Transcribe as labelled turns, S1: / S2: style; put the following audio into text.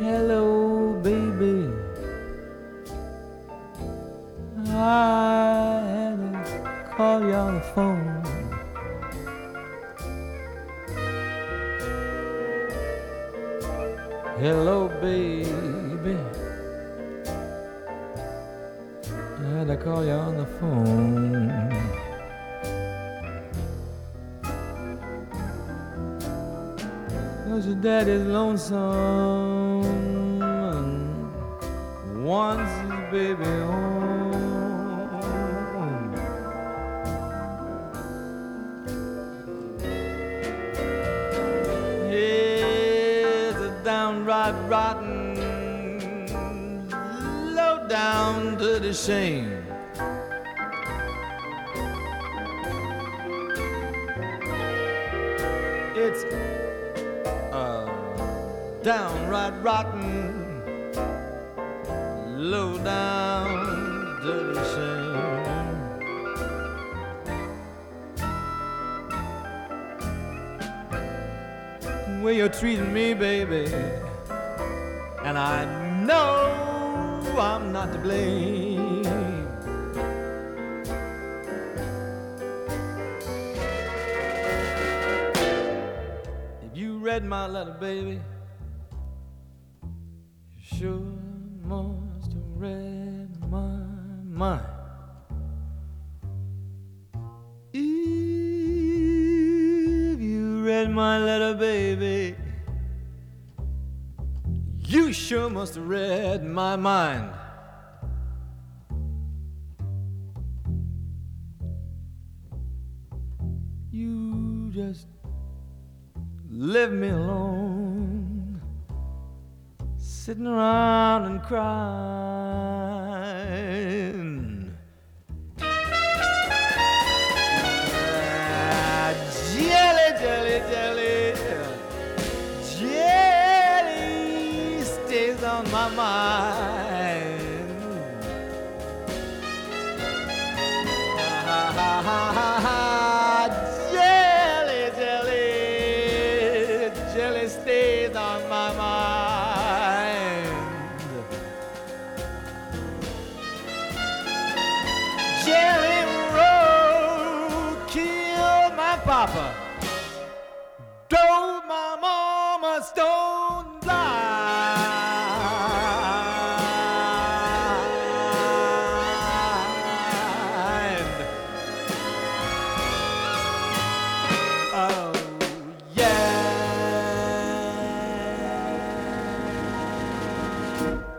S1: Hello, baby. I had to call you on the phone. Hello, baby. I had to call you on the phone. Cause your daddy's lonesome and wants his baby home. It's a downright rotten, low down dirty shame. It's downright rotten, low down, dirty shame. The way you're treating me, baby, and I know I'm not to blame. If you read my letter, baby, sure must have read my mind. If you read my letter, baby, you sure must have read my mind. You just leave me alone, sitting around and crying. Jelly, jelly, jelly, jelly stays on my mind. Jelly, jelly, jelly stays on my mind. Jelly Roll killed my papa, drove my mama stone blind. Oh yeah.